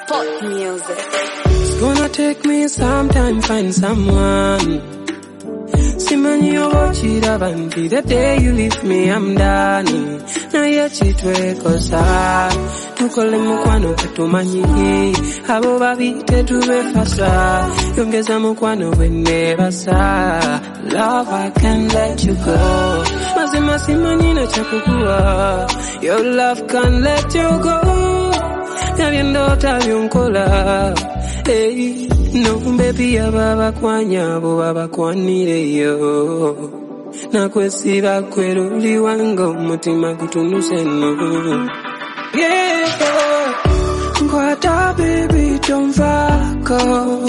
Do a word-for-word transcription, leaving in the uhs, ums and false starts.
Pop music. It's gonna take me some time find someone. Simanyi obochira banti. The day you leave me I'm done. Na yechitwe kosa. Tukole mukwano kutumanyi. Abo babite tubefasa. Yongeza mukwano wenebasa. Love, I can't let you go. Mazima simanyi na chakukua. Your love can't let you go. Yabiendo tabyonkola. Hey, no baby ya baba kwanya bo baba kwanire yo. Na kwesiba kweruli wango mutima gutunuse no. Yeah, Kwata baby don't fuck up.